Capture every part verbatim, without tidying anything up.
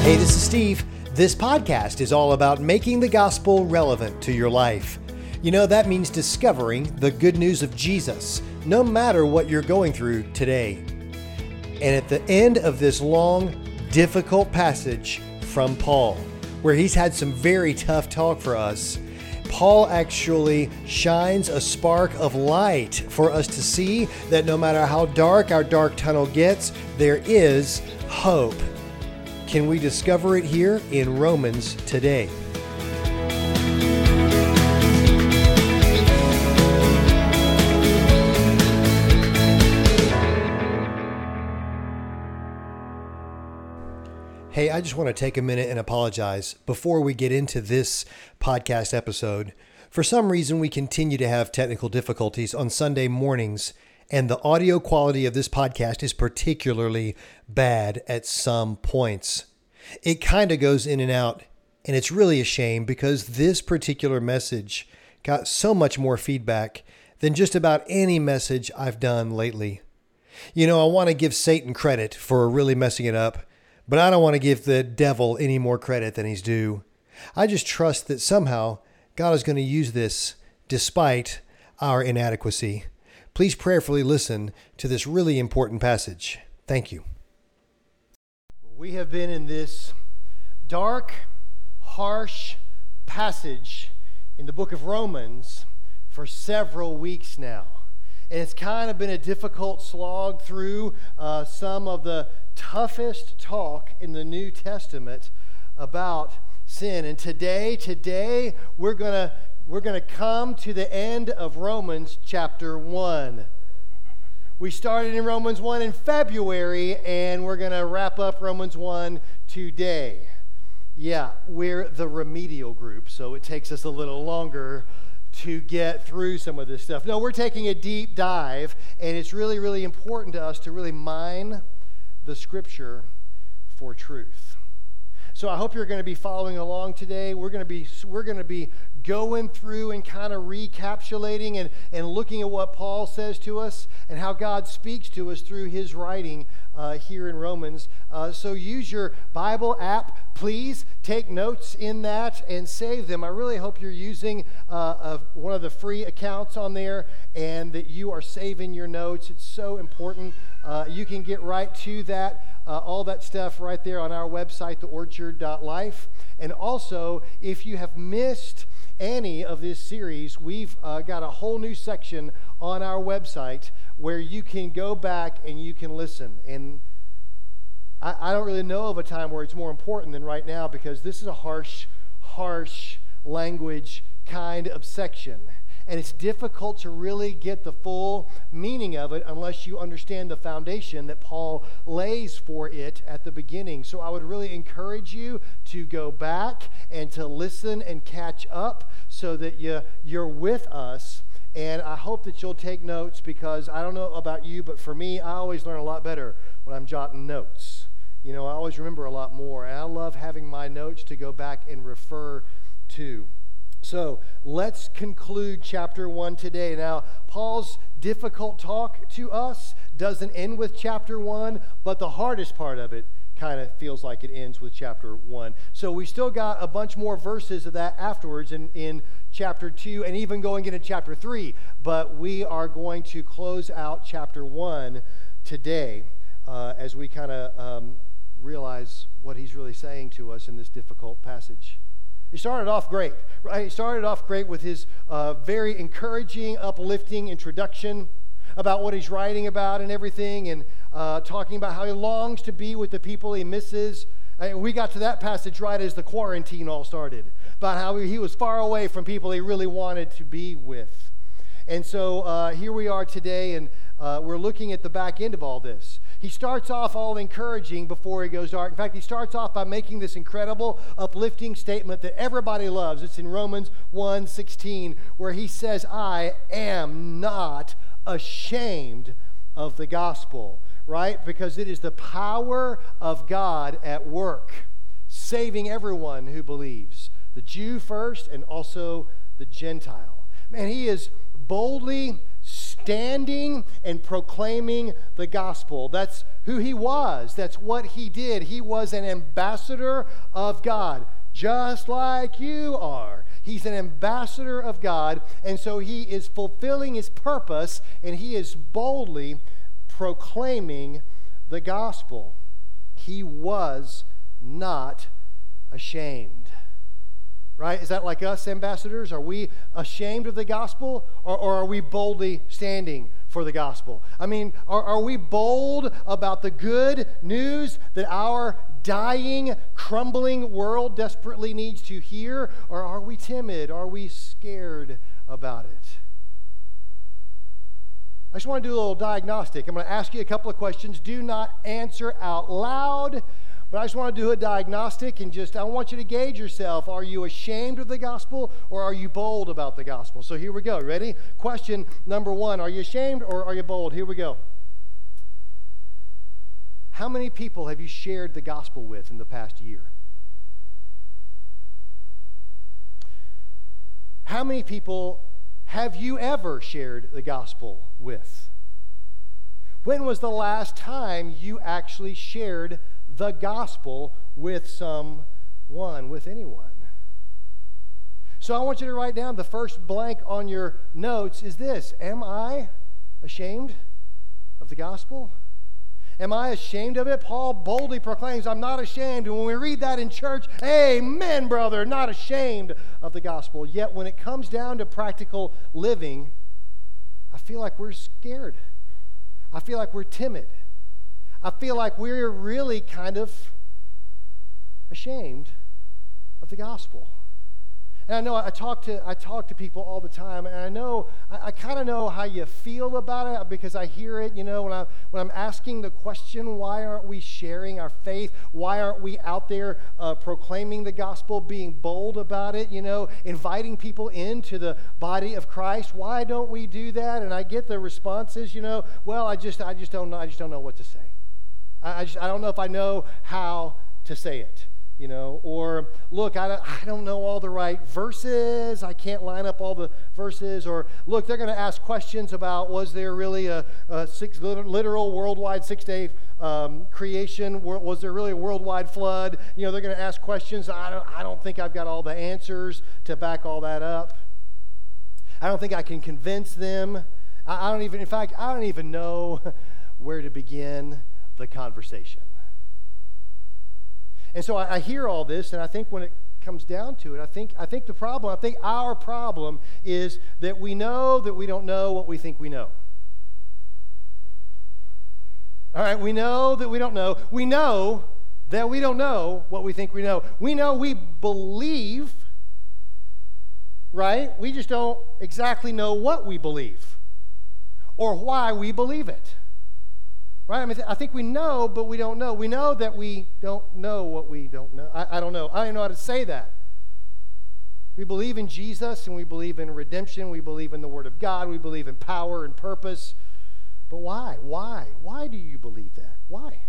Hey, this is Steve. This podcast is all about making the gospel relevant to your life. You know, that means discovering the good news of Jesus, no matter what you're going through today. And at the end of this long, difficult passage from Paul, where he's had some very tough talk for us, Paul actually shines a spark of light for us to see that no matter how dark our dark tunnel gets, there is hope. Can we discover it here in Romans today? Hey, I just want to take a minute and apologize before we get into this podcast episode. For some reason, we continue to have technical difficulties on Sunday mornings, and the audio quality of this podcast is particularly bad at some points. It kind of goes in and out, and it's really a shame because this particular message got so much more feedback than just about any message I've done lately. You know, I want to give Satan credit for really messing it up, but I don't want to give the devil any more credit than he's due. I just trust that somehow God is going to use this despite our inadequacy. Please prayerfully listen to this really important passage. Thank you. We have been in this dark, harsh passage in the book of Romans for several weeks now. And it's kind of been a difficult slog through uh, some of the toughest talk in the New Testament about sin. And today, today we're gonna we're gonna come to the end of Romans chapter one. We started in Romans one in February, and we're gonna wrap up Romans one today. Yeah, we're the remedial group, so it takes us a little longer to get through some of this stuff. No, we're taking a deep dive, and it's really, really important to us to really mine the Scripture for truth. So I hope you're going to be following along today. We're going to be we're going to be going through and kind of recapitulating and, and looking at what Paul says to us and how God speaks to us through his writing uh, here in Romans. Uh, so use your Bible app. Please take notes in that and save them. I really hope you're using uh, a, one of the free accounts on there and that you are saving your notes. It's so important. Uh, you can get right to that, uh, all that stuff right there on our website, the orchard dot life. And also, if you have missed any of this series, we've uh, got a whole new section on our website where you can go back and you can listen. And I, I don't really know of a time where it's more important than right now, because this is a harsh, harsh language kind of section. And it's difficult to really get the full meaning of it unless you understand the foundation that Paul lays for it at the beginning. So I would really encourage you to go back and to listen and catch up so that you, you're with us. And I hope that you'll take notes, because I don't know about you, but for me, I always learn a lot better when I'm jotting notes. You know, I always remember a lot more. And I love having my notes to go back and refer to. So let's conclude chapter one today. Now, Paul's difficult talk to us doesn't end with chapter one, but the hardest part of it kind of feels like it ends with chapter one. So we still got a bunch more verses of that afterwards in, in chapter two and even going into chapter three. But we are going to close out chapter one today uh, as we kind of um, realize what he's really saying to us in this difficult passage. He started off great, right? He started off great with his uh, very encouraging, uplifting introduction about what he's writing about and everything, and uh, talking about how he longs to be with the people he misses. And we got to that passage right as the quarantine all started, about how he was far away from people he really wanted to be with. And so uh, here we are today, and uh, we're looking at the back end of all this. He starts off all encouraging before he goes dark. In fact, he starts off by making this incredible, uplifting statement that everybody loves. It's in Romans one sixteen, where he says, I am not ashamed of the gospel, right? Because it is the power of God at work, saving everyone who believes, the Jew first and also the Gentile. Man, he is boldly standing and proclaiming the gospel. That's who he was. That's what he did. He was an ambassador of God, just like you are. He's an ambassador of God, and so he is fulfilling his purpose, and he is boldly proclaiming the gospel. He was not ashamed. Right? Is that like us, ambassadors? Are we ashamed of the gospel, or, or are we boldly standing for the gospel? I mean, are, are we bold about the good news that our dying, crumbling world desperately needs to hear, or are we timid? Are we scared about it? I just want to do a little diagnostic. I'm going to ask you a couple of questions. Do not answer out loud. But I just want to do a diagnostic and just, I want you to gauge yourself. Are you ashamed of the gospel, or are you bold about the gospel? So here we go. Ready? Question number one. Are you ashamed or are you bold? Here we go. How many people have you shared the gospel with in the past year? How many people have you ever shared the gospel with? When was the last time you actually shared the gospel with someone, with anyone? So I want you to write down, the first blank on your notes is this: am I ashamed of the gospel? Am I ashamed of it? Paul boldly proclaims, I'm not ashamed. And when we read that in church, amen, brother, not ashamed of the gospel. Yet when it comes down to practical living, I feel like we're scared. I feel like we're timid. I feel like we're really kind of ashamed of the gospel. And I know I talk to I talk to people all the time, and I know I, I kind of know how you feel about it because I hear it. You know, when I when I'm asking the question, why aren't we sharing our faith? Why aren't we out there uh, proclaiming the gospel, being bold about it? You know, inviting people into the body of Christ. Why don't we do that? And I get the responses. You know, well, I just I just don't know. I just don't know what to say. I I, just, I don't know if I know how to say it. You know, or look, I don't, I don't know all the right verses. I can't line up all the verses. Or look, they're going to ask questions about, was there really a, a six, literal worldwide six-day um, creation? Was there really a worldwide flood? You know, they're going to ask questions. I don't, I don't think I've got all the answers to back all that up. I don't think I can convince them. I, I don't even, in fact, I don't even know where to begin the conversation. And so I, I hear all this, and I think when it comes down to it, I think I think the problem, I think our problem is that we know that we don't know what we think we know. All right, we know that we don't know. We know that we don't know what we think we know. We know we believe, right? We just don't exactly know what we believe or why we believe it. Right? I mean, I think we know, but we don't know. We know that we don't know what we don't know. I, I don't know. I don't even know how to say that. We believe in Jesus, and we believe in redemption. We believe in the Word of God. We believe in power and purpose. But why? Why? Why do you believe that? Why?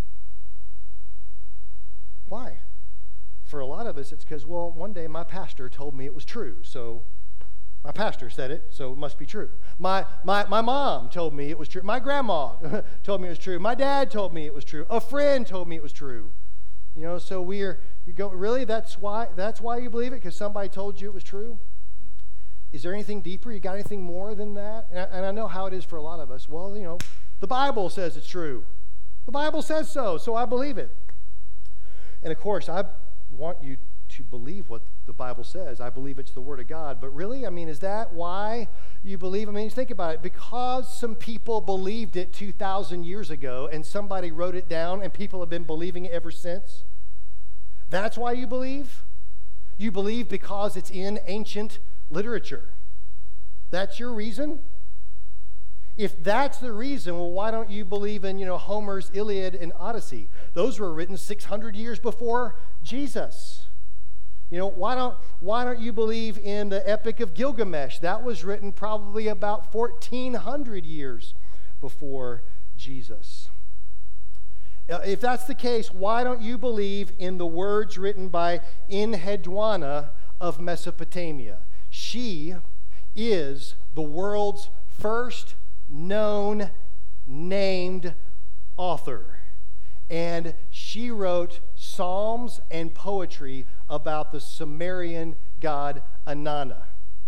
Why? For a lot of us, it's because, well, one day my pastor told me it was true, so my pastor said it, so it must be true. My, my, my mom told me it was true. My grandma told me it was true. My dad told me it was true. A friend told me it was true. You know, so we're, you go, really, that's why, that's why you believe it? Because somebody told you it was true? Is there anything deeper? You got anything more than that? And I, and I know how it is for a lot of us. Well, you know, the Bible says it's true. The Bible says so, so I believe it. And of course, I want you to believe what the Bible says. I believe it's the Word of God. But really, I mean, is that why you believe? I mean, think about it. Because some people believed it two thousand years ago and somebody wrote it down and people have been believing it ever since, that's why you believe? You believe because it's in ancient literature. That's your reason? If that's the reason, well, why don't you believe in, you know, Homer's Iliad and Odyssey? Those were written six hundred years before Jesus. You know, why don't why don't you believe in the Epic of Gilgamesh? That was written probably about fourteen hundred years before Jesus. If that's the case, why don't you believe in the words written by Enheduanna of Mesopotamia? She is the world's first known, named author. And she wrote psalms and poetry about the Sumerian god Inanna.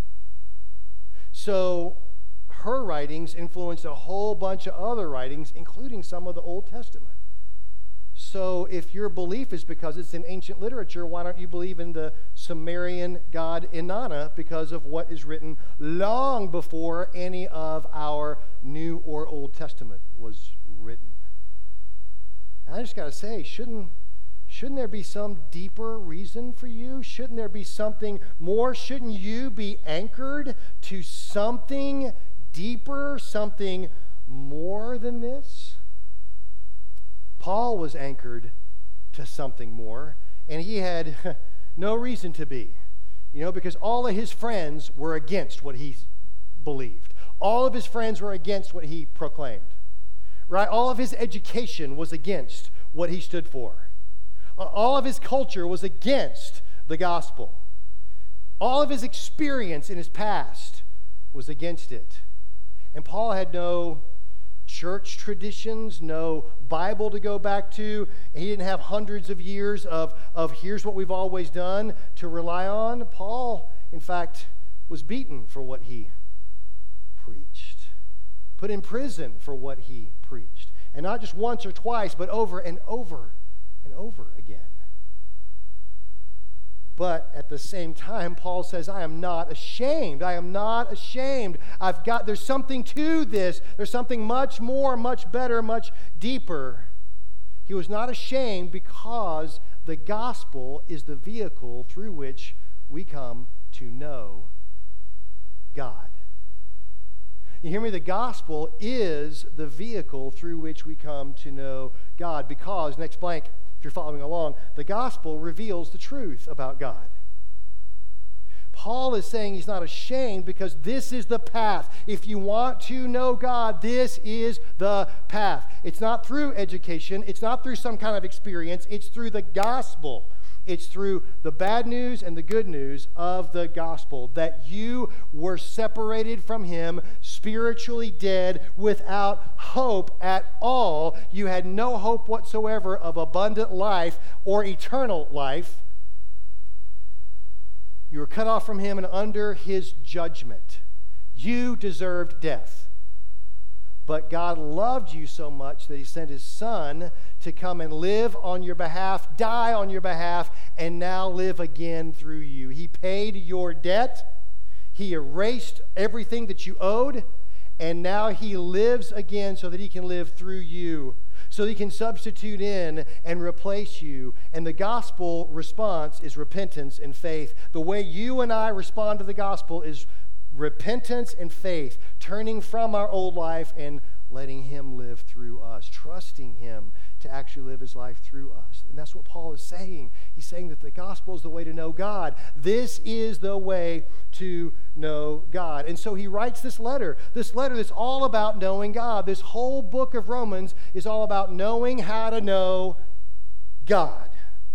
So her writings influenced a whole bunch of other writings, including some of the Old Testament. So if your belief is because it's in ancient literature, why don't you believe in the Sumerian god Inanna because of what is written long before any of our New or Old Testament was written? And I just got to say, shouldn't, shouldn't there be some deeper reason for you? Shouldn't there be something more? Shouldn't you be anchored to something deeper, something more than this? Paul was anchored to something more, and he had no reason to be, you know, because all of his friends were against what he believed. All of his friends were against what he proclaimed. Right? All of his education was against what he stood for. All of his culture was against the gospel. All of his experience in his past was against it. And Paul had no church traditions, no Bible to go back to. He didn't have hundreds of years of, of here's what we've always done to rely on. Paul, in fact, was beaten for what he preached, put in prison for what he preached. And not just once or twice, but over and over and over again. But at the same time, Paul says, I am not ashamed. I am not ashamed. I've got, there's something to this. There's something much more, much better, much deeper. He was not ashamed because the gospel is the vehicle through which we come to know God. You hear me? The gospel is the vehicle through which we come to know God because, next blank, if you're following along, the gospel reveals the truth about God. Paul is saying he's not ashamed because this is the path. If you want to know God, this is the path. It's not through education. It's not through some kind of experience. It's through the gospel. It's through the bad news and the good news of the gospel that you were separated from him, spiritually dead, without hope at all. You had no hope whatsoever of abundant life or eternal life. You were cut off from him and under his judgment. You deserved death. But God loved you so much that he sent his son to come and live on your behalf, die on your behalf, and now live again through you. He paid your debt. He erased everything that you owed, and now he lives again so that he can live through you, so that he can substitute in and replace you. And the gospel response is repentance and faith. The way you and I respond to the gospel is repentance and faith, turning from our old life and letting him live through us, trusting him to actually live his life through us. And that's what Paul is saying. He's saying that the gospel is the way to know God. This is the way to know God. And so he writes this letter, this letter that's all about knowing God. This whole book of Romans is all about knowing how to know God.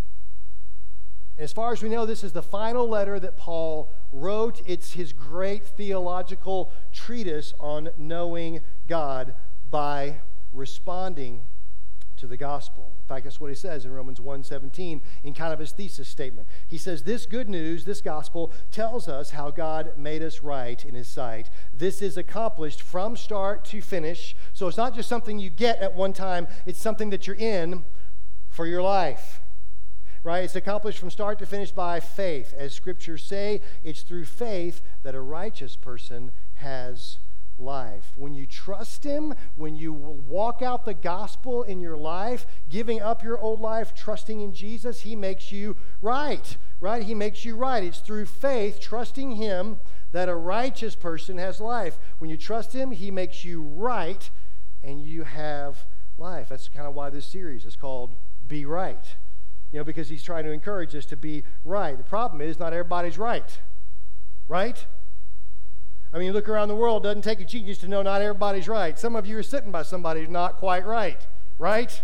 And as far as we know, this is the final letter that Paul wrote. It's his great theological treatise on knowing God by responding to the gospel. In fact, that's what he says in Romans one seventeen in kind of his thesis statement. He says, this good news, this gospel, tells us how God made us right in his sight. This is accomplished from start to finish. So it's not just something you get at one time. It's something that you're in for your life. Right? It's accomplished from start to finish by faith. As scriptures say, it's through faith that a righteous person has life. When you trust him, when you walk out the gospel in your life, giving up your old life, trusting in Jesus, he makes you right. Right? He makes you right. It's through faith, trusting him, that a righteous person has life. When you trust him, he makes you right, and you have life. That's kind of why this series is called Be Right. You know, because he's trying to encourage us to be right. The problem is not everybody's right. Right? I mean, you look around the world, it doesn't take a genius to know not everybody's right. Some of you are sitting by somebody who's not quite right. Right?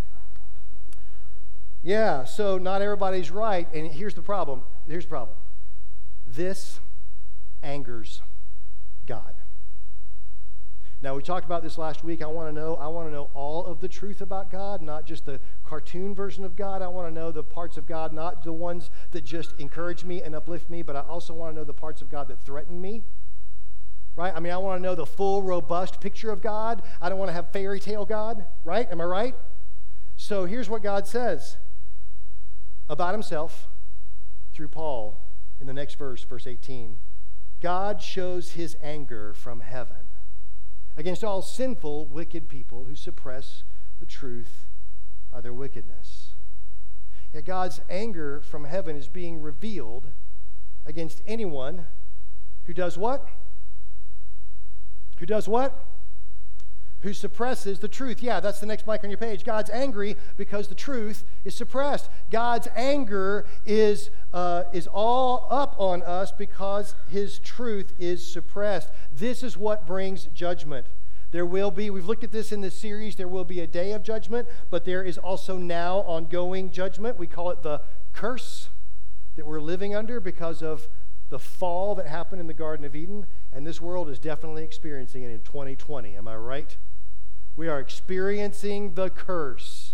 Yeah, so not everybody's right. And here's the problem. Here's the problem. This angers God. Now, we talked about this last week. I want to know, I want to know all of the truth about God, not just the cartoon version of God. I want to know the parts of God, not the ones that just encourage me and uplift me, but I also want to know the parts of God that threaten me. Right? I mean, I want to know the full, robust picture of God. I don't want to have fairy tale God, right? Am I right? So here's what God says about himself through Paul in the next verse, verse eighteen. God shows his anger from heaven against all sinful, wicked people who suppress the truth by their wickedness. Yet God's anger from heaven is being revealed against anyone who does what? Who does what? Who suppresses the truth. Yeah, that's the next blank on your page. God's angry because the truth is suppressed. God's anger is, uh, is all up on us because his truth is suppressed. This is what brings judgment. There will be, we've looked at this in this series, there will be a day of judgment, but there is also now ongoing judgment. We call it the curse that we're living under because of the fall that happened in the Garden of Eden, and this world is definitely experiencing it in twenty twenty. Am I right? We are experiencing the curse.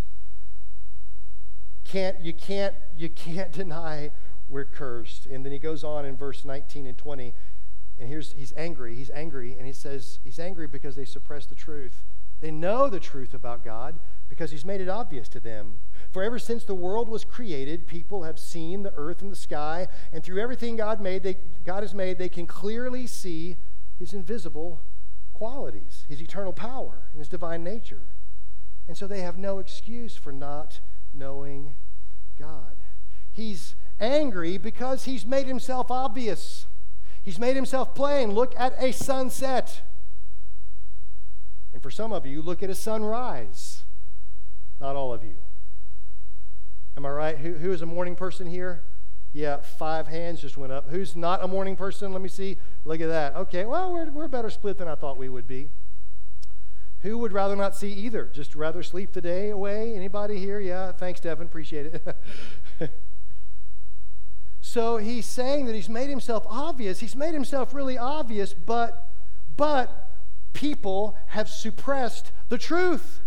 Can't you can't you can't deny we're cursed. And then he goes on in verse nineteen and twenty, and here's he's angry. He's angry, and he says he's angry because they suppress the truth. They know the truth about God because he's made it obvious to them. For ever since the world was created, people have seen the earth and the sky, and through everything God made, they, God has made, they can clearly see his invisible qualities, his eternal power, and his divine nature. And so they have no excuse for not knowing God. He's angry because he's made himself obvious. He's made himself plain. Look at a sunset. And for some of you, look at a sunrise. Not all of you. Am I right? Who, who is a morning person here? Yeah, five hands just went up. Who's not a morning person? Let me see. Look at that. Okay, well, we're, we're better split than I thought we would be. Who would rather not see either? Just rather sleep the day away? Anybody here? Yeah, thanks, Devin. Appreciate it. So he's saying that he's made himself obvious. He's made himself really obvious, but, but people have suppressed the truth.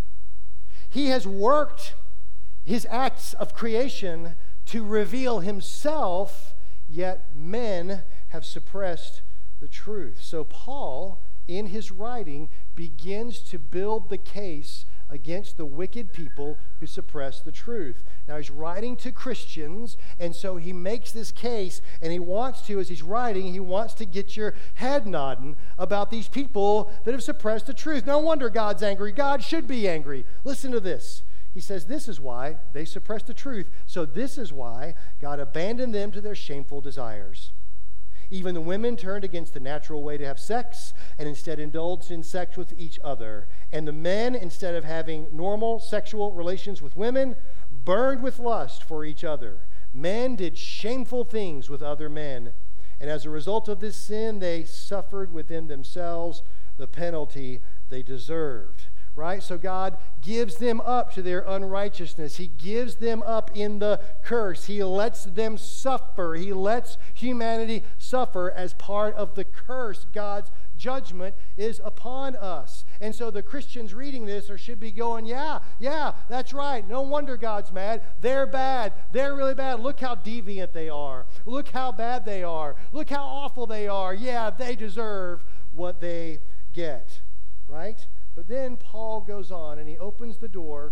He has worked his acts of creation to reveal himself, yet men have suppressed the truth. So Paul, in his writing, begins to build the case against the wicked people who suppress the truth. Now, he's writing to Christians, and so he makes this case, and he wants to, as he's writing, he wants to get your head nodding about these people that have suppressed the truth. No wonder God's angry. God should be angry. Listen to this. He says, this is why they suppressed the truth. So this is why God abandoned them to their shameful desires. Even the women turned against the natural way to have sex and instead indulged in sex with each other. And the men, instead of having normal sexual relations with women, burned with lust for each other. Men did shameful things with other men. And as a result of this sin, they suffered within themselves the penalty they deserved. Right? So God gives them up to their unrighteousness. He gives them up in the curse. He lets them suffer. He lets humanity suffer as part of the curse. God's judgment is upon us. And so the Christians reading this or should be going, yeah, yeah, that's right. No wonder God's mad. They're bad. They're really bad. Look how deviant they are. Look how bad they are. Look how awful they are. Yeah, they deserve what they get. Right? But then Paul goes on and he opens the door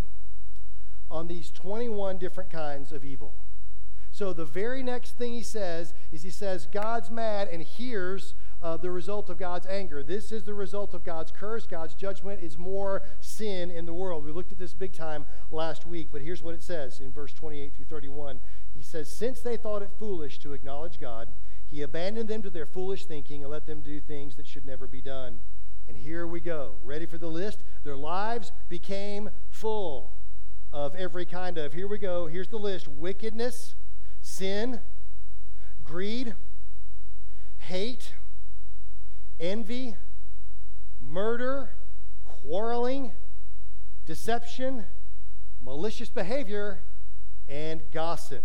on these twenty-one different kinds of evil. So the very next thing he says is he says, God's mad, and here's uh, the result of God's anger. This is the result of God's curse. God's judgment is more sin in the world. We looked at this big time last week, but here's what it says in verse twenty-eight through thirty-one. He says, since they thought it foolish to acknowledge God, he abandoned them to their foolish thinking and let them do things that should never be done. And here we go. Ready for the list? Their lives became full of every kind of, here we go, here's the list: wickedness, sin, greed, hate, envy, murder, quarreling, deception, malicious behavior, and gossip.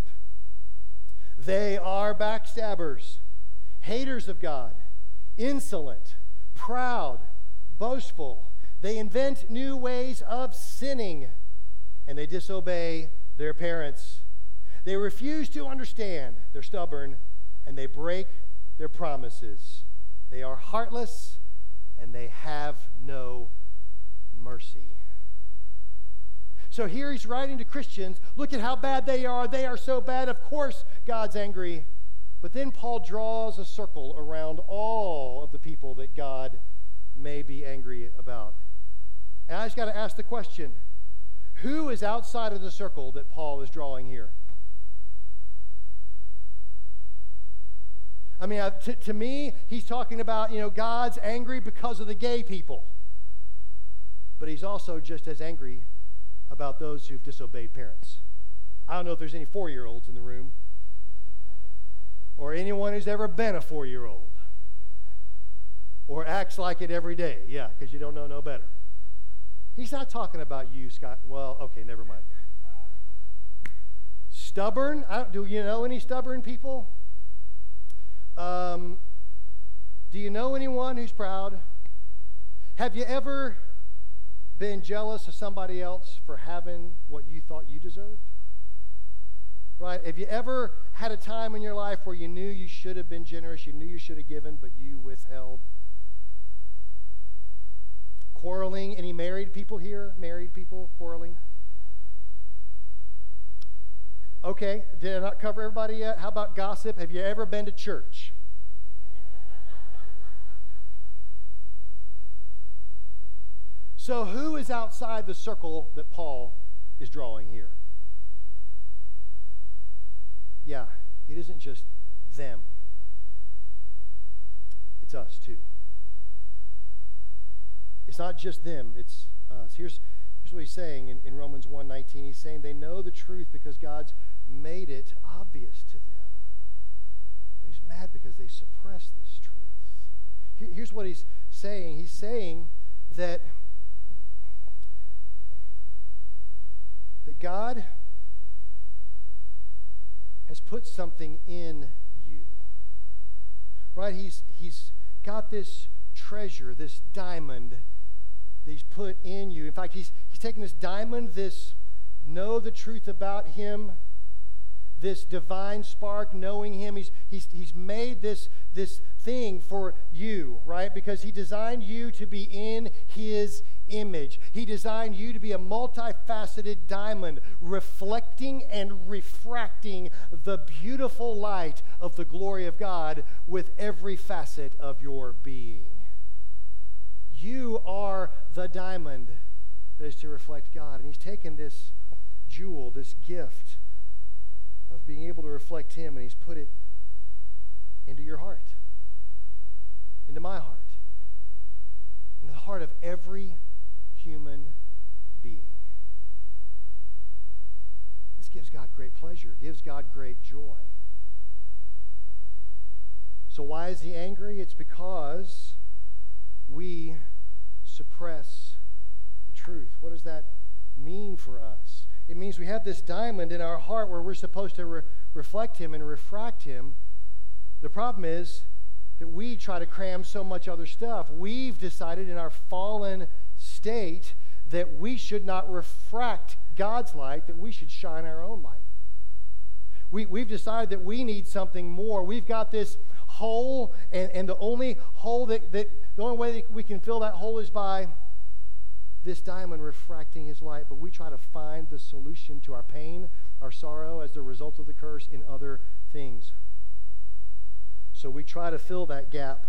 They are backstabbers, haters of God, insolent, proud, boastful. They invent new ways of sinning, and they disobey their parents. They refuse to understand. They're stubborn, and they break their promises. They are heartless, and they have no mercy. So here he's writing to Christians, look at how bad they are. They are so bad. Of course, God's angry. But then Paul draws a circle around all of the people that God may be angry about. And I just got to ask the question, who is outside of the circle that Paul is drawing here? I mean, to, to me, he's talking about, you know, God's angry because of the gay people. But he's also just as angry about those who've disobeyed parents. I don't know if there's any four-year-olds in the room or anyone who's ever been a four-year-old or acts like it every day. Yeah, because you don't know no better. He's not talking about you, Scott. Well, okay, never mind. Stubborn? I don't, do you know any stubborn people? Um, do you know anyone who's proud? Have you ever been jealous of somebody else for having what you thought you deserved? Right? Have you ever had a time in your life where you knew you should have been generous, you knew you should have given, but you withheld? Quarreling? Any married people here? Married people quarreling? Okay, did I not cover everybody yet? How about gossip? Have you ever been to church? So who is outside the circle that Paul is drawing here? Yeah, it isn't just them. It's us too. It's not just them, it's us. Here's, here's what he's saying in, in Romans one nineteen. He's saying they know the truth because God's made it obvious to them. But he's mad because they suppress this truth. Here, here's what he's saying. He's saying that that God has put something in you, right? He's, he's got this treasure, this diamond that he's put in you. In fact, he's, he's taken this diamond, this know the truth about him, this divine spark, knowing him. He's, he's, he's made this, this thing for you, right? Because he designed you to be in his image. He designed you to be a multifaceted diamond, reflecting and refracting the beautiful light of the glory of God with every facet of your being. You are the diamond that is to reflect God. And he's taken this jewel, this gift of being able to reflect him, and he's put it into your heart, into my heart, into the heart of every human being. This gives God great pleasure, gives God great joy. So why is he angry? It's because we suppress the truth. What does that mean for us? It means we have this diamond in our heart where we're supposed to re- reflect him and refract him. The problem is that we try to cram so much other stuff. We've decided in our fallen state that we should not refract God's light, that we should shine our own light. We, we've decided that we need something more. We've got this hole, and, and the only hole that, that the only way that we can fill that hole is by this diamond refracting his light. But we try to find the solution to our pain, our sorrow as the result of the curse in other things. So we try to fill that gap,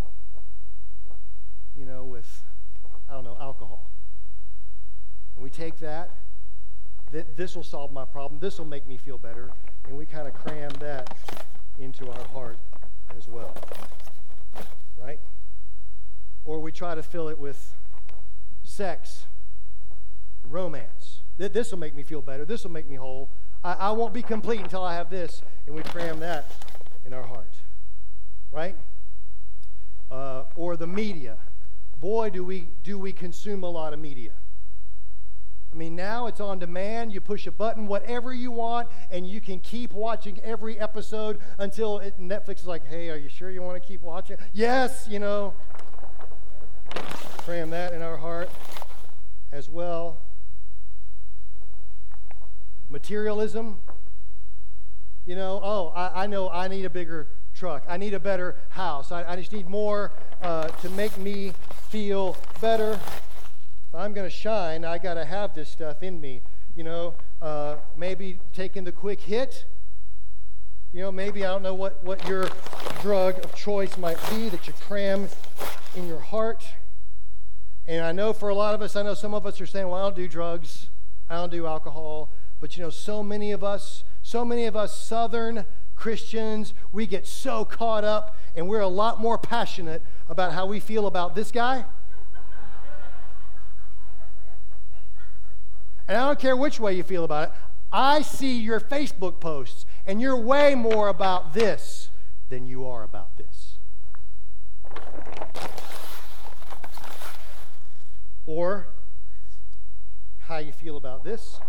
you know, with, I don't know, alcohol. And we take that, that this will solve my problem, this will make me feel better, and we kind of cram that into our heart as well, right? Or we try to fill it with sex, romance. This will make me feel better, this will make me whole. I, I won't be complete until I have this, and we cram that in our heart, right? Uh, or the media. Boy, do we do we consume a lot of media. I mean, now it's on demand. You push a button, whatever you want, and you can keep watching every episode until it, Netflix is like, hey, are you sure you want to keep watching? Yes, you know. Cram that in our heart as well. Materialism. You know, oh, I, I know I need a bigger truck. I need a better house. I, I just need more uh, to make me feel better. If I'm going to shine, I got to have this stuff in me. You know, uh, maybe taking the quick hit. You know, maybe I don't know what, what your drug of choice might be that you cram in your heart. And I know for a lot of us, I know some of us are saying, well, I don't do drugs. I don't do alcohol. But you know, so many of us, so many of us Southern Christians, we get so caught up and we're a lot more passionate about how we feel about this guy. And I don't care which way you feel about it. I see your Facebook posts and you're way more about this than you are about this. Or how you feel about this.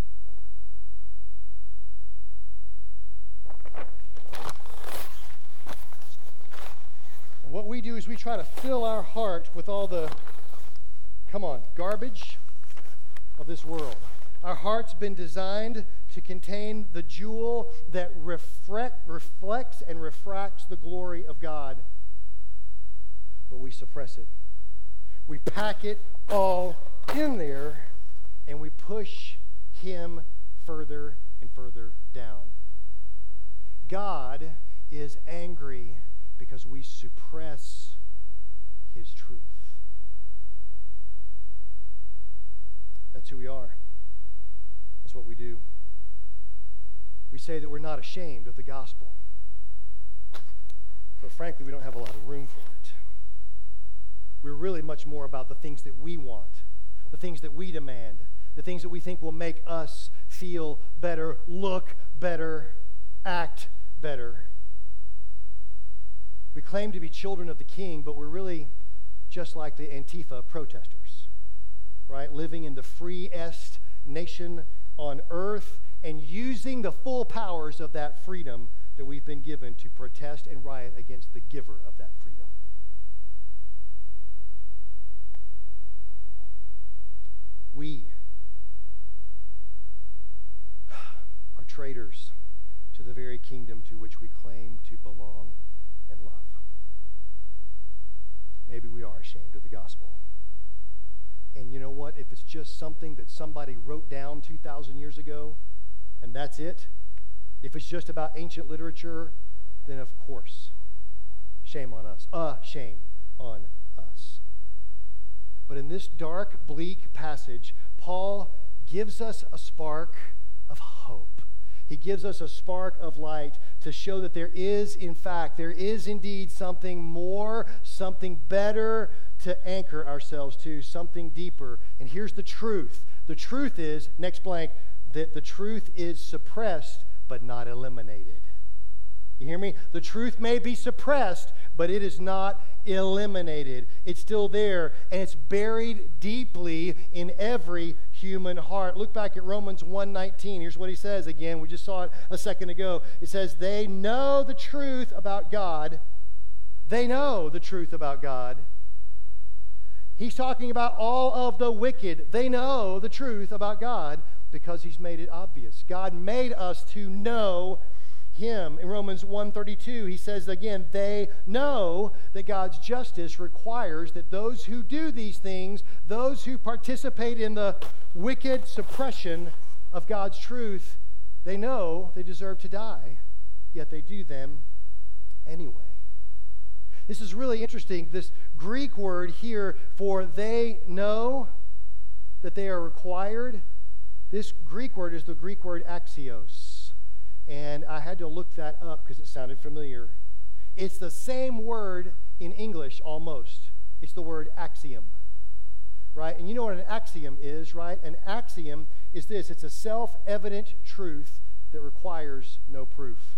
And what we do is we try to fill our heart with all the, come on, garbage of this world. Our heart's been designed to contain the jewel that reflect, reflects and refracts the glory of God. But we suppress it. We pack it all in there, and we push Him further and further down. God is angry because we suppress His truth. That's who we are. That's what we do. We say that we're not ashamed of the gospel. But frankly, we don't have a lot of room for it. We're really much more about the things that we want, the things that we demand, the things that we think will make us feel better, look better, act better. We claim to be children of the King, but we're really just like the Antifa protesters, right? Living in the freest nation on earth and using the full powers of that freedom that we've been given to protest and riot against the giver of that freedom. We are traitors to the very kingdom to which we claim to belong and love. Maybe we are ashamed of the gospel. And you know what? If it's just something that somebody wrote down two thousand years ago, and that's it, if it's just about ancient literature, then of course, shame on us. Uh, shame on us. But in this dark, bleak passage, Paul gives us a spark of hope. He gives us a spark of light to show that there is, in fact, there is indeed something more, something better to anchor ourselves to, something deeper. And here's the truth. The truth is, next blank, that the truth is suppressed but not eliminated. You hear me? The truth may be suppressed, but it is not eliminated. It's still there, and it's buried deeply in every human heart. Look back at Romans one nineteen. Here's what he says again. We just saw it a second ago. It says, they know the truth about God. They know the truth about God. He's talking about all of the wicked. They know the truth about God because He's made it obvious. God made us to know Him. In Romans one thirty-two, he says again, they know that God's justice requires that those who do these things, those who participate in the wicked suppression of God's truth, they know they deserve to die, yet they do them anyway. This is really interesting. This Greek word here for they know that they are required, this Greek word is the Greek word axios. And I had to look that up because it sounded familiar. It's the same word in English almost. It's the word axiom, right? And you know what an axiom is, right? An axiom is this. It's a self-evident truth that requires no proof.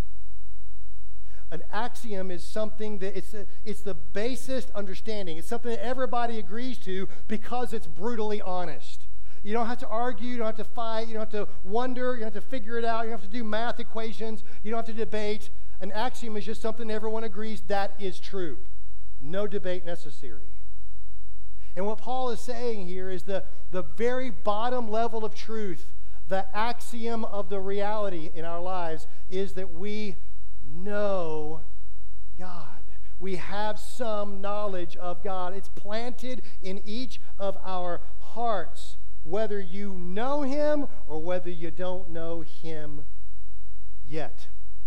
An axiom is something that it's, a, it's the basest understanding. It's something that everybody agrees to because it's brutally honest. You don't have to argue, you don't have to fight, you don't have to wonder, you don't have to figure it out, you don't have to do math equations, you don't have to debate. An axiom is just something everyone agrees that is true. No debate necessary. And what Paul is saying here is the, the very bottom level of truth, the axiom of the reality in our lives is that we know God. We have some knowledge of God. It's planted in each of our hearts, whether you know him or whether you don't know him yet.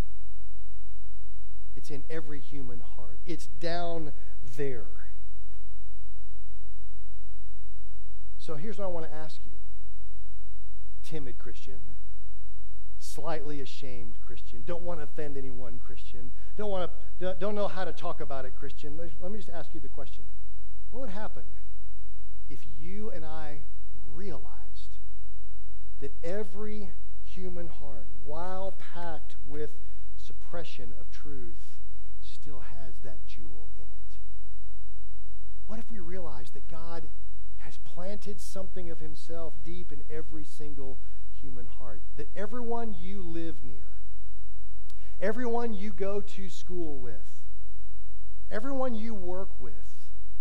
It's in every human heart. It's down there. So here's what I want to ask you. Timid Christian, slightly ashamed Christian, don't want to offend anyone Christian, don't want to don't know how to talk about it Christian. Let me just ask you the question. What would happen if you and I realized that every human heart, while packed with suppression of truth, still has that jewel in it? What if we realized that God has planted something of himself deep in every single human heart, that everyone you live near, everyone you go to school with, everyone you work with,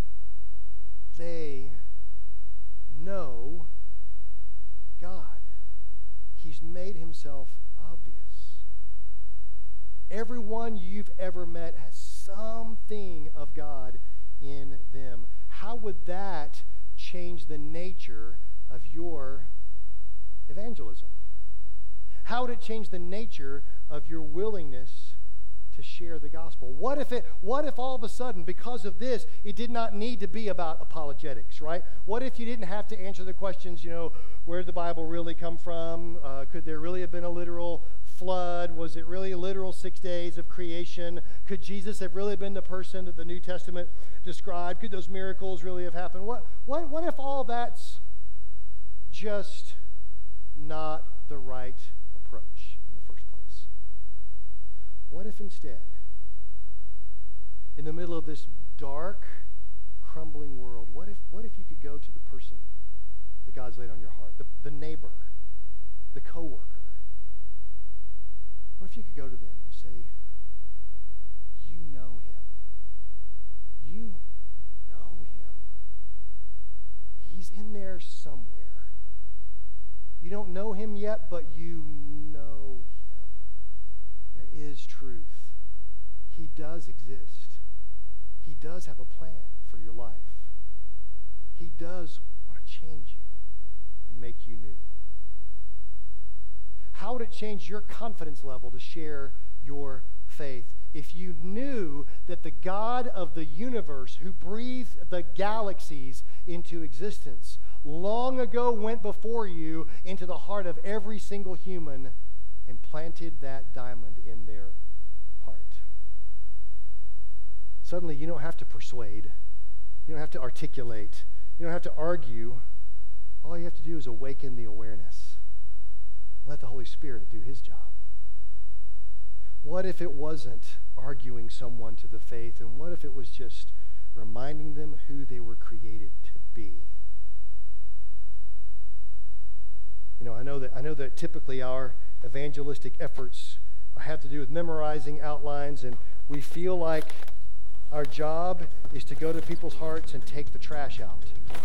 they know God. He's made himself obvious. Everyone you've ever met has something of God in them. How would that change the nature of your evangelism? How would it change the nature of your willingness to share the gospel? What if it what if all of a sudden, because of this, it did not need to be about apologetics, right? What if you didn't have to answer the questions, you know, where did the Bible really come from? Uh, could there really have been a literal flood? Was it really a literal six days of creation? Could Jesus have really been the person that the New Testament described? Could those miracles really have happened? What what what if all that's just not the right approach in the first place? What if instead, in the middle of this dark, crumbling world, what if what if you could go to the person that God's laid on your heart, the, the neighbor, the coworker? What if you could go to them and say, you know him. You know him. He's in there somewhere. You don't know him yet, but you know him. There is truth. He does exist. He does have a plan for your life. He does want to change you and make you new. How would it change your confidence level to share your faith if you knew that the God of the universe, who breathed the galaxies into existence, long ago went before you into the heart of every single human and planted that diamond in their heart? Suddenly, you don't have to persuade. You don't have to articulate. You don't have to argue. All you have to do is awaken the awareness. Let the Holy Spirit do his job. What if it wasn't arguing someone to the faith, and what if it was just reminding them who they were created to be? You know, I know that I know that typically our evangelistic efforts have to do with memorizing outlines, and we feel like our job is to go to people's hearts and take the trash out.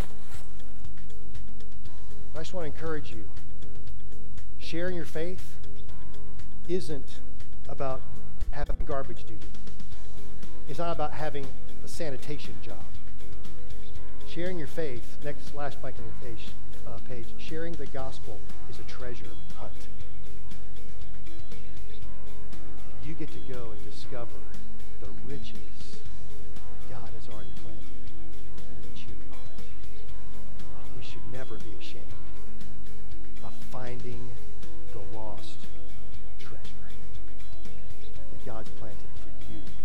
I just want to encourage you. Sharing your faith isn't about having garbage duty. It's not about having a sanitation job. Sharing your faith, next last blank on your page, uh, page, sharing the gospel is a treasure hunt. You get to go and discover the riches that God has already planted in each human heart. Oh, we should never be ashamed of finding the lost treasure that God's planted for you